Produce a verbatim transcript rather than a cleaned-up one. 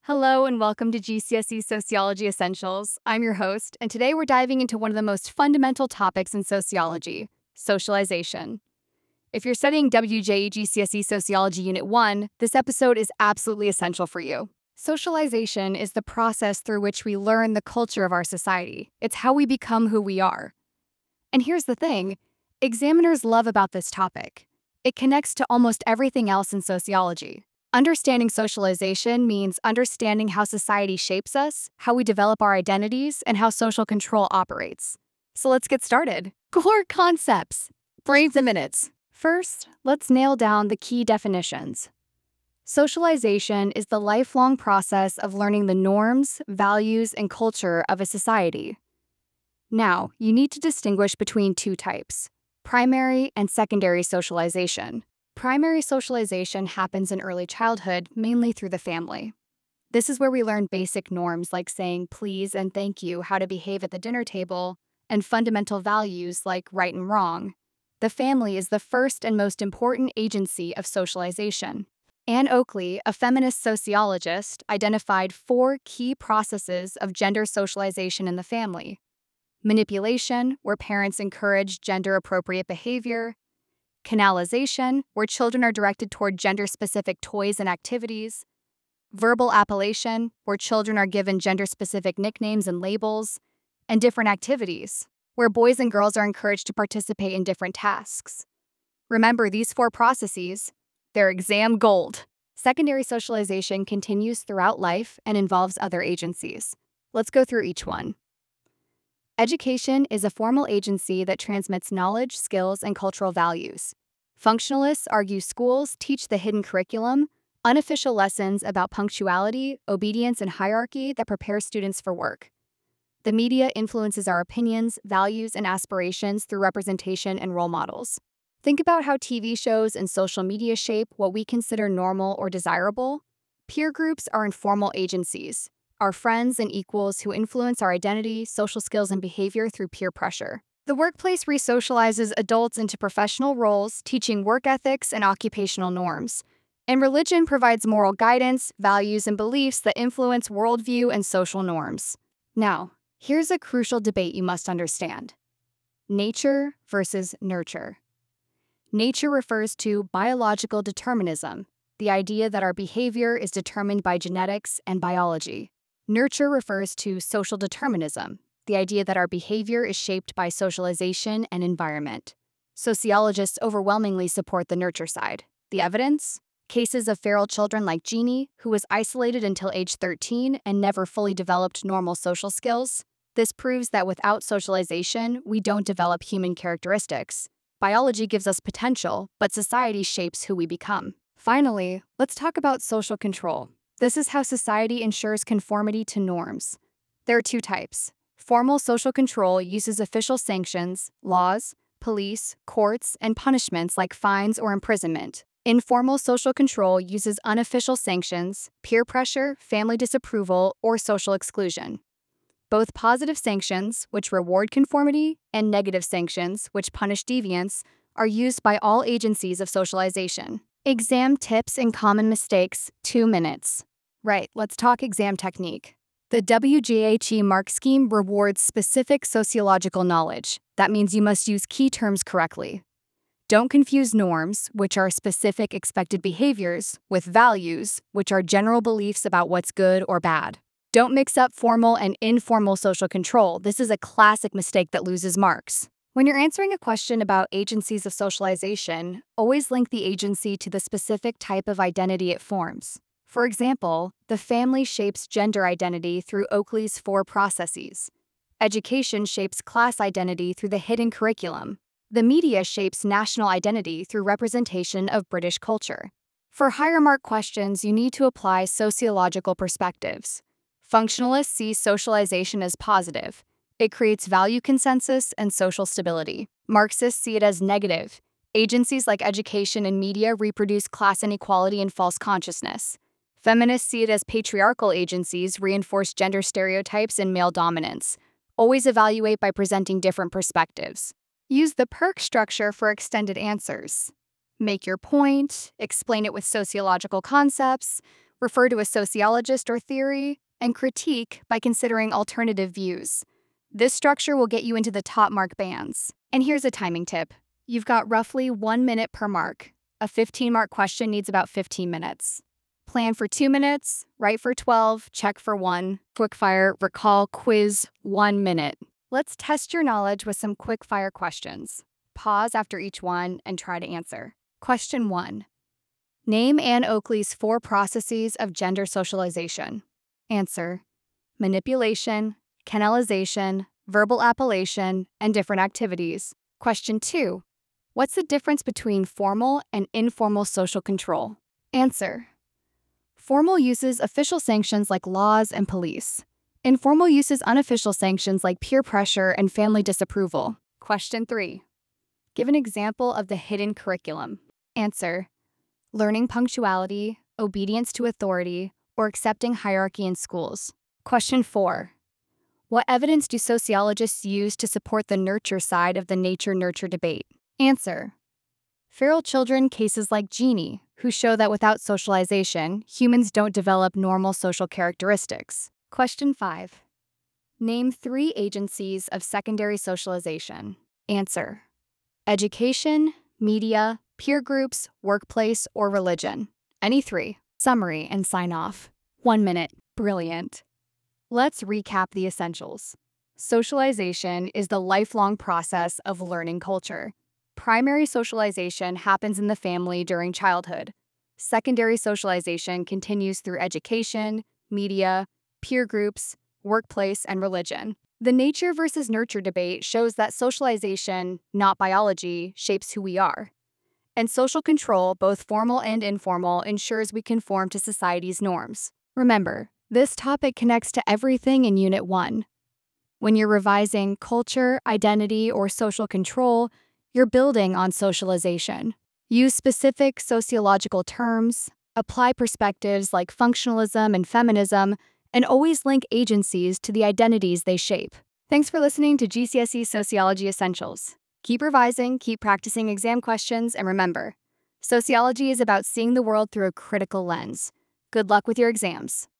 Hello and welcome to G C S E Sociology Essentials. I'm your host, and today we're diving into one of the most fundamental topics in sociology, socialization. If you're studying W J E G C S E Sociology Unit one, this episode is absolutely essential for you. Socialization is the process through which we learn the culture of our society. It's how we become who we are. And here's the thing, examiners love about this topic. It connects to almost everything else in sociology. Understanding socialization means understanding how society shapes us, how we develop our identities, and how social control operates. So let's get started. Core concepts. Brave the minutes. First, let's nail down the key definitions. Socialization is the lifelong process of learning the norms, values, and culture of a society. Now, you need to distinguish between two types, primary and secondary socialization. Primary socialization happens in early childhood, mainly through the family. This is where we learn basic norms like saying please and thank you, how to behave at the dinner table, and fundamental values like right and wrong. The family is the first and most important agency of socialization. Anne Oakley, a feminist sociologist, identified four key processes of gender socialization in the family. Manipulation, where parents encourage gender-appropriate behavior. Canalization, where children are directed toward gender-specific toys and activities. Verbal appellation, where children are given gender-specific nicknames and labels. And different activities, where boys and girls are encouraged to participate in different tasks. Remember these four processes, they're exam gold. Secondary socialization continues throughout life and involves other agencies. Let's go through each one. Education is a formal agency that transmits knowledge, skills, and cultural values. Functionalists argue schools teach the hidden curriculum, unofficial lessons about punctuality, obedience, and hierarchy that prepare students for work. The media influences our opinions, values, and aspirations through representation and role models. Think about how T V shows and social media shape what we consider normal or desirable. Peer groups are informal agencies, our friends and equals who influence our identity, social skills, and behavior through peer pressure. The workplace resocializes adults into professional roles, teaching work ethics and occupational norms. And religion provides moral guidance, values, and beliefs that influence worldview and social norms. Now, here's a crucial debate you must understand. Nature versus nurture. Nature refers to biological determinism, the idea that our behavior is determined by genetics and biology. Nurture refers to social determinism, the idea that our behavior is shaped by socialization and environment. Sociologists overwhelmingly support the nurture side. The evidence? Cases of feral children like Jeannie, who was isolated until age thirteen and never fully developed normal social skills. This proves that without socialization, we don't develop human characteristics. Biology gives us potential, but society shapes who we become. Finally, let's talk about social control. This is how society ensures conformity to norms. There are two types. Formal social control uses official sanctions, laws, police, courts, and punishments like fines or imprisonment. Informal social control uses unofficial sanctions, peer pressure, family disapproval, or social exclusion. Both positive sanctions, which reward conformity, and negative sanctions, which punish deviance, are used by all agencies of socialization. Exam tips and common mistakes, two minutes. Right, let's talk exam technique. The W J H E mark scheme rewards specific sociological knowledge. That means you must use key terms correctly. Don't confuse norms, which are specific expected behaviors, with values, which are general beliefs about what's good or bad. Don't mix up formal and informal social control. This is a classic mistake that loses marks. When you're answering a question about agencies of socialization, always link the agency to the specific type of identity it forms. For example, the family shapes gender identity through Oakley's four processes. Education shapes class identity through the hidden curriculum. The media shapes national identity through representation of British culture. For higher mark questions, you need to apply sociological perspectives. Functionalists see socialization as positive. It creates value consensus and social stability. Marxists see it as negative. Agencies like education and media reproduce class inequality and false consciousness. Feminists see it as patriarchal agencies reinforce gender stereotypes and male dominance. Always evaluate by presenting different perspectives. Use the PERC structure for extended answers. Make your point, explain it with sociological concepts, refer to a sociologist or theory, and critique by considering alternative views. This structure will get you into the top mark bands. And here's a timing tip. You've got roughly one minute per mark. A fifteen mark question needs about fifteen minutes. Plan for two minutes, write for twelve, check for one. Quickfire, recall, quiz, one minute. Let's test your knowledge with some quickfire questions. Pause after each one and try to answer. Question one. Name Anne Oakley's four processes of gender socialization. Answer: manipulation, canalization, verbal appellation, and different activities. Question two. What's the difference between formal and informal social control? Answer: formal uses official sanctions like laws and police. Informal uses unofficial sanctions like peer pressure and family disapproval. Question three. Give an example of the hidden curriculum. Answer: learning punctuality, obedience to authority, or accepting hierarchy in schools. Question four. What evidence do sociologists use to support the nurture side of the nature-nurture debate? Answer: feral children cases like Jeannie, who show that without socialization, humans don't develop normal social characteristics. Question five. Name three agencies of secondary socialization. Answer: education, media, peer groups, workplace, or religion. Any three. Summary and sign off. One minute. Brilliant. Let's recap the essentials. Socialization is the lifelong process of learning culture. Primary socialization happens in the family during childhood. Secondary socialization continues through education, media, peer groups, workplace, and religion. The nature versus nurture debate shows that socialization, not biology, shapes who we are. And social control, both formal and informal, ensures we conform to society's norms. Remember, this topic connects to everything in Unit one. When you're revising culture, identity, or social control, you're building on socialization. Use specific sociological terms, apply perspectives like functionalism and feminism, and always link agencies to the identities they shape. Thanks for listening to G C S E Sociology Essentials. Keep revising, keep practicing exam questions, and remember, sociology is about seeing the world through a critical lens. Good luck with your exams.